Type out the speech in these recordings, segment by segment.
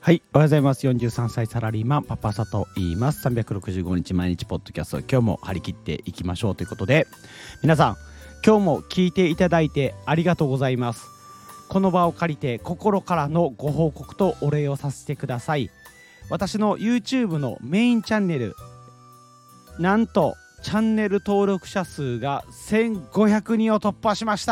はい、おはようございます。43歳サラリーマンパパサと言います。365日毎日ポッドキャスト、今日も張り切っていきましょうということで、皆さん今日も聞いていただいてありがとうございます。この場を借りて心からのご報告とお礼をさせてください。私の YouTube のメインチャンネル、なんとチャンネル登録者数が1500人を突破しました。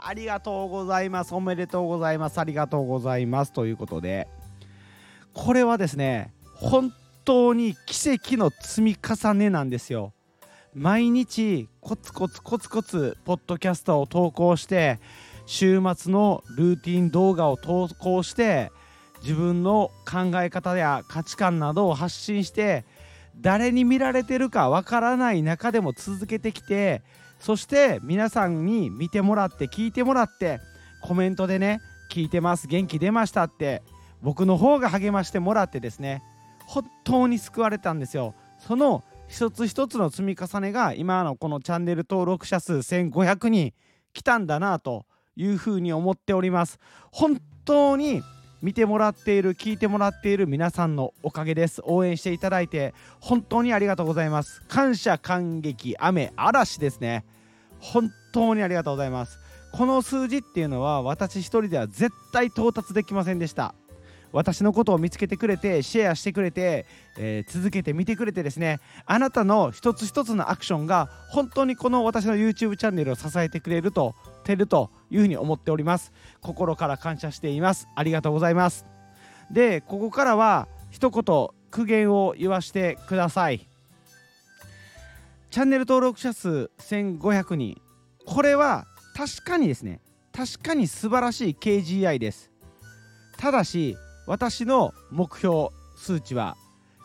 ありがとうございます。おめでとうございます。ありがとうございますということで、これはですね、本当に奇跡の積み重ねなんですよ。毎日コツコツポッドキャストを投稿して、週末のルーティン動画を投稿して、自分の考え方や価値観などを発信して、誰に見られてるかわからない中でも続けてきて、そして皆さんに見てもらって聞いてもらって、コメントでね、聞いてます、元気出ましたって僕の方が励ましてもらってですね、本当に救われたんですよ。その一つ一つの積み重ねが今のこのチャンネル登録者数1500人来たんだなというふうに思っております。本当に見てもらっている、聞いてもらっている皆さんのおかげです。応援していただいて本当にありがとうございます。感謝感激雨嵐ですね。本当にありがとうございます。この数字っていうのは私一人では絶対到達できませんでした。私のことを見つけてくれて、シェアしてくれて、続けて見てくれてですね、あなたの一つ一つのアクションが本当にこの私の YouTube チャンネルを支えてくれるというふうに思っております。心から感謝しています。ありがとうございます。で、ここからは一言苦言を言わせてください。チャンネル登録者数1500人、これは確かにですね、確かに素晴らしい KGI です。ただし私の目標数値は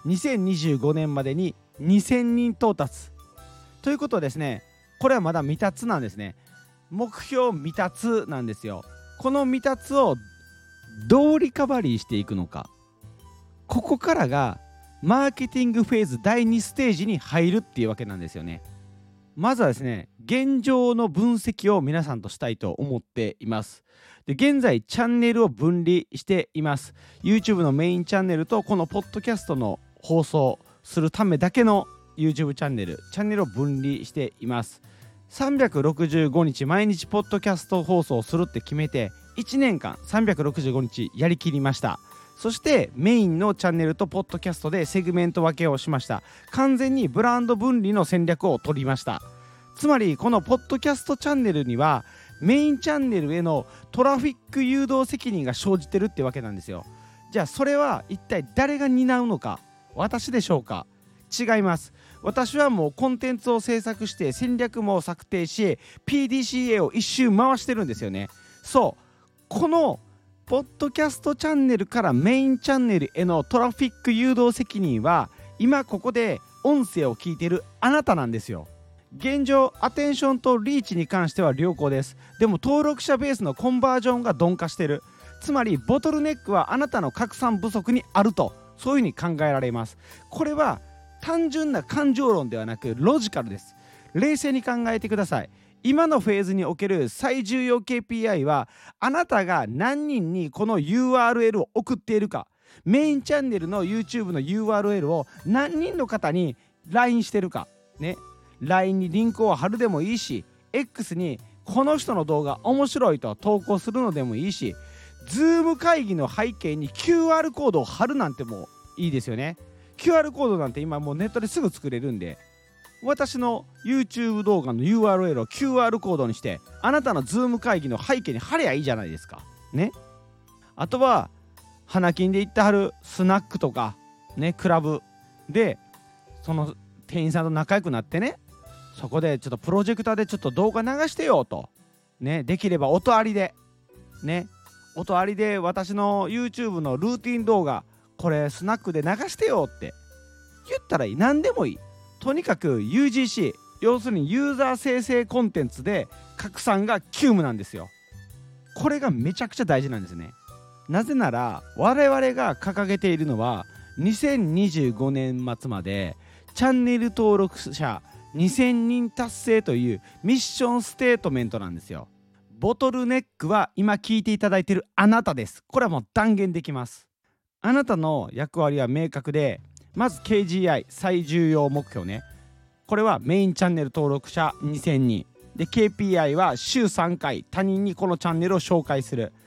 2025年までに2000人到達ということですね。これはまだ未達なんですね。目標未達なんですよ。この未達をどうリカバリーしていくのか、ここからがマーケティングフェーズ第2ステージに入るっていうわけなんですよね。まずはですね、現状の分析を皆さんとしたいと思っています。で、現在チャンネルを分離しています。 YouTube のメインチャンネルとこのポッドキャストの放送するためだけの YouTube チャンネルを分離しています。365日毎日ポッドキャスト放送するって決めて1年間365日やりきりました。そしてメインのチャンネルとポッドキャストでセグメント分けをしました。完全にブランド分離の戦略を取りました。つまりこのポッドキャストチャンネルにはメインチャンネルへのトラフィック誘導責任が生じてるってわけなんですよ。じゃあそれは一体誰が担うのか、私でしょうか。違います。私はもうコンテンツを制作して戦略も策定し PDCA を一周回してるんですよね。そう、このポッドキャストチャンネルからメインチャンネルへのトラフィック誘導責任は今ここで音声を聞いているあなたなんですよ。現状アテンションとリーチに関しては良好です。でも登録者ベースのコンバージョンが鈍化してる。つまりボトルネックはあなたの拡散不足にあると、そういうふうに考えられます。これは単純な感情論ではなくロジカルです。冷静に考えてください。今のフェーズにおける最重要 KPI はあなたが何人にこの URL を送っているか、メインチャンネルの YouTube の URL を何人の方に LINE してるかね。 LINE にリンクを貼るでもいいし、 X にこの人の動画面白いと投稿するのでもいいし、 Zoom 会議の背景に QR コードを貼るなんてもいいですよね。 QR コードなんて今もうネットですぐ作れるんで、私の YouTube 動画の URL を QR コードにしてあなたの Zoom 会議の背景に貼りゃいいじゃないですかね。あとは花金で行ってはるスナックとかね、クラブでその店員さんと仲良くなってね、そこでちょっとプロジェクターでちょっと動画流してよとね、できれば音ありでね、音ありで私の YouTube のルーティン動画これスナックで流してよって言ったらいい。何でもいい。とにかく UGC、 要するにユーザー生成コンテンツで拡散が急務なんですよ。これがめちゃくちゃ大事なんですね。なぜなら我々が掲げているのは2025年末までチャンネル登録者2000人達成というミッションステートメントなんですよ。ボトルネックは今聞いていただいているあなたです。これはもう断言できます。 あなたの役割は明確で、まず KGI 最重要目標ね、これはメインチャンネル登録者2000人で、 KPI は週3回他人にこのチャンネルを紹介する。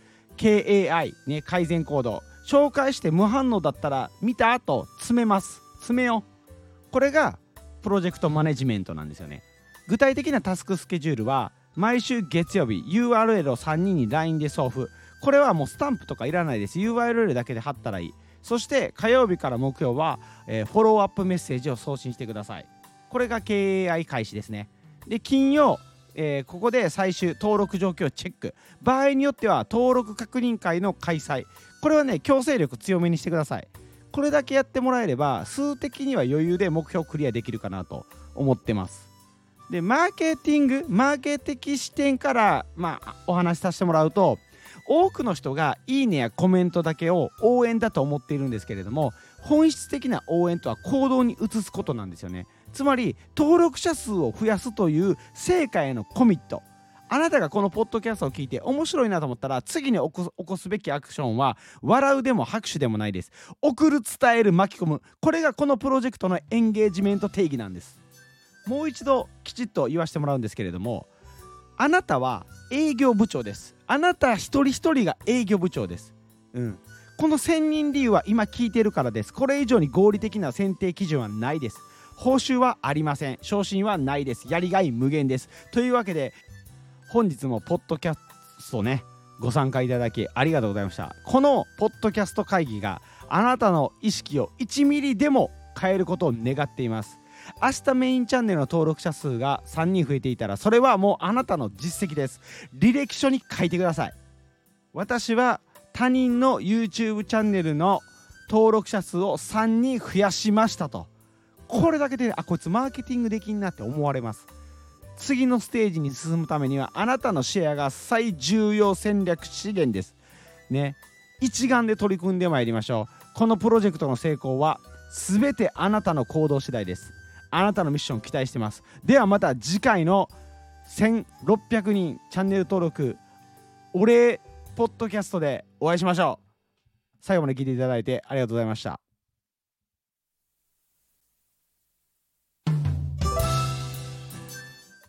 KAI ね、改善行動、紹介して無反応だったら見た後詰めよう。これがプロジェクトマネジメントなんですよね。具体的なタスクスケジュールは毎週月曜日 URL を3人に LINE で送付。これはもうスタンプとかいらないです。 URL だけで貼ったらいい。そして火曜日から木曜は、フォローアップメッセージを送信してください。これが KAI 開始ですね。で金曜、ここで最終登録状況をチェック。場合によっては登録確認会の開催。これはね、強制力強めにしてください。これだけやってもらえれば数的には余裕で目標クリアできるかなと思ってます。でマーケティング、マーケ的視点から、お話しさせてもらうと、多くの人がいいねやコメントだけを応援だと思っているんですけれども、本質的な応援とは行動に移すことなんですよね。つまり登録者数を増やすという成果へのコミット。あなたがこのポッドキャストを聞いて面白いなと思ったら、次に起こすべきアクションは笑うでも拍手でもないです。送る、伝える、巻き込む。これがこのプロジェクトのエンゲージメント定義なんです。もう一度きちっと言わせてもらうんですけれども、あなたは営業部長です。あなた一人一人が営業部長です。この選任理由は今聞いてるからです。これ以上に合理的な選定基準はないです。報酬はありません。昇進はないです。やりがい無限です。というわけで本日もポッドキャストね、ご参加いただきありがとうございました。このポッドキャスト会議があなたの意識を1ミリでも変えることを願っています。明日メインチャンネルの登録者数が3人増えていたら、それはもうあなたの実績です。履歴書に書いてください。私は他人の YouTube チャンネルの登録者数を3人増やしましたと。これだけでこいつマーケティングできんなって思われます。次のステージに進むためにはあなたのシェアが最重要戦略資源ですね。一丸で取り組んでまいりましょう。このプロジェクトの成功は全てあなたの行動次第です。あなたのミッションを期待してます。ではまた次回の1600人チャンネル登録お礼ポッドキャストでお会いしましょう。最後まで聞いていただいてありがとうございました。